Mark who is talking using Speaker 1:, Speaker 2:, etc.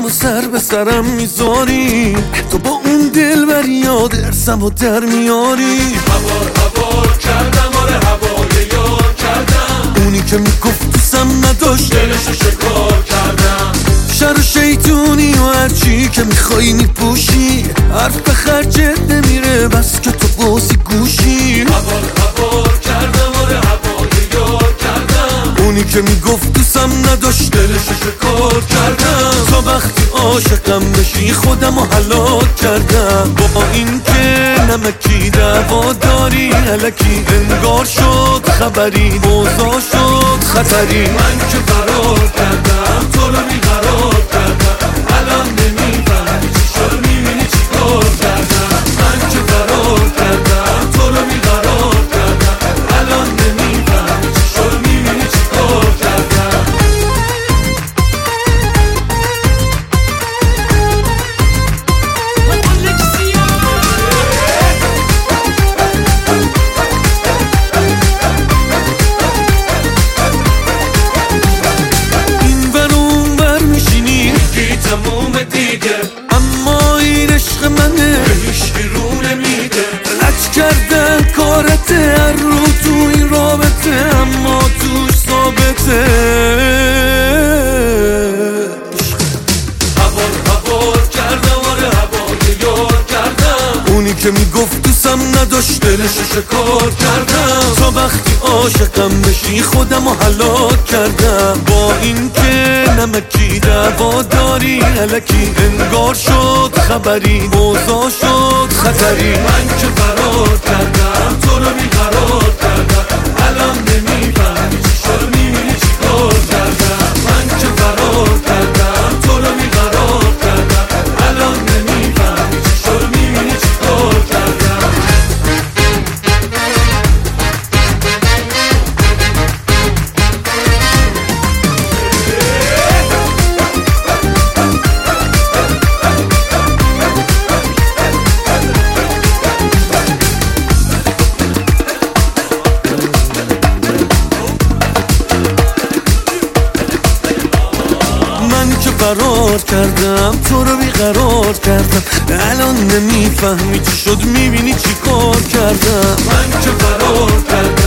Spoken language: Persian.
Speaker 1: و سر به سرم میذاری، تو با اون دل بر یاد ارسم و در میاری.
Speaker 2: هوار کردم، آره هوای یار کردم،
Speaker 1: اونی که میگفت دوستم نداشت
Speaker 2: دلشو شکار کردم.
Speaker 1: شر و شیطونی و هرچی که میخوایی میپوشی، حرف به خرجت نمیره بس که تو بازی گوشی.
Speaker 2: هوار کردم، آره هوای یار کردم،
Speaker 1: اونی که میگفت دوستم نداشت
Speaker 2: دلشو شکار کردم.
Speaker 1: تا وقتی عاشقم بشی خودم رو هلاک کردم. با این که نمکی دعوا داری الکی انگار شد خبری، اوضاع شد خطری.
Speaker 2: من که فرار کردم تو رو بیقرار کردم، الان نمیفهمی چی شد میبینی چی کار کردم. من که فرار کردم تو رو بیقرار کردم، الان نمیفهمی چی شد میبینی چی کار کردم.
Speaker 1: اما این عشق منه
Speaker 2: هیچکی رو نمیده،
Speaker 1: لج کردن کارته هر رو تو این رابطه، اما توش ثابته.
Speaker 2: هوار کردم، آره هوای یار کردم،
Speaker 1: اونی که میگفت دوستم نداشت
Speaker 2: دلشو شکار کردم.
Speaker 1: تا وقتی عاشقم بشی خودم رو هلاک کردم. با این که نمکی دعوا داری الکی انگار شد خبری، اوضاع شد خطری.
Speaker 2: من که فرار کردم تو رو بیقرار کردم، الان نمیفهمی چی شد میبینی چی کار کردم. من که فرار کردم تو رو بیقرار کردم، الان نمیفهمی چی شد میبینی چی کار کردم.
Speaker 1: من که فرار کردم تو رو بیقرار کردم، الان نمیفهمی چی شد میبینی چی کار کردم.
Speaker 2: من که فرار کردم